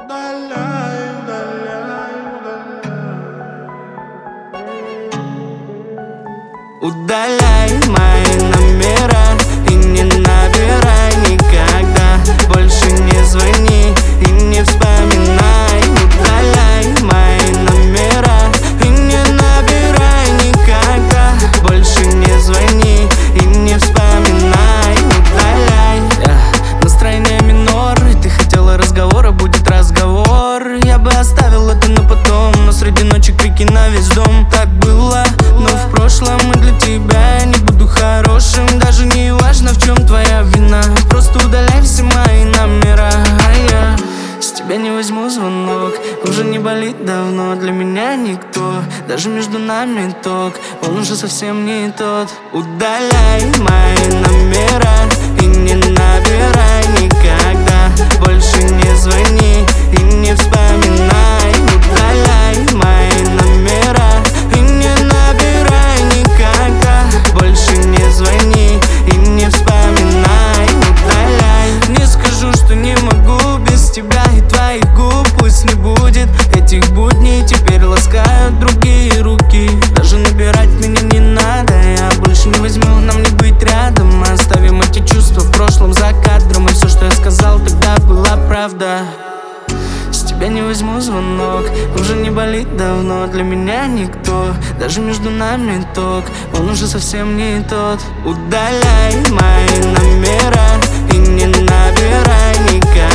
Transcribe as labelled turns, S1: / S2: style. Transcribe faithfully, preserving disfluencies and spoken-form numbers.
S1: Удаляй, удаляй, удаляй.
S2: Удаляй мои номера и не набирай никогда. Больше не звони и не вспоминай. Удаляй мои номера и не набирай никогда. Больше не звони и не вспоминай. Удаляй. yeah. Настроение минор, и ты хотела разговора, будет разговор. Я бы оставил это на потом, но среди ночи крики на весь дом. Так было, но в прошлом и для тебя я не буду хорошим. Даже не важно, в чем твоя вина. Просто удаляй все мои номера, а я с тебя не возьму звонок. Уже не болит давно, для меня никто. Даже между нами ток, он уже совсем не тот. Удаляй мои номера и не набирай никогда. Больше не звони и не вспоминай. Удаляй мои номера и не набирай никогда. Больше не звони и не вспоминай. Удаляй. Не скажу, что не могу без тебя и твоих губ. Пусть не будет этих будней, теперь ласкают другие руки. Даже набирать меня не надо, я больше не возьму, нам не быть рядом. Мы оставим эти чувства в прошлом за кадром. И все, что я сказал тогда, была правда. С тебя не возьму звонок, уже не болит давно, для меня никто. Даже между нами ток, он уже совсем не тот. Удаляй мои номера и не набирай никогда.